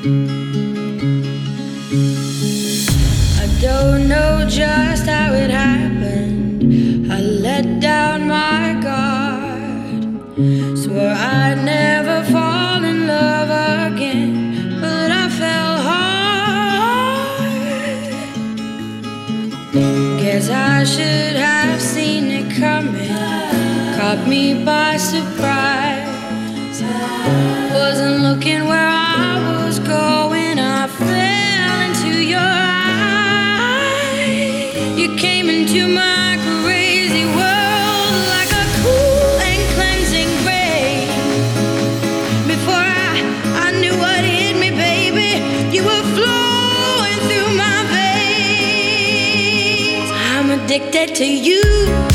I don't know just how it happened. I let down my guard, swore I'd never fall in love again, but I fell hard. Guess I should have seen it coming, caught me by surprise. Wasn't looking where I was going, I fell into your eyes. You came into my crazy world like a cool and cleansing rain. Before I knew what hit me, baby, you were flowing through my veins. I'm addicted to you.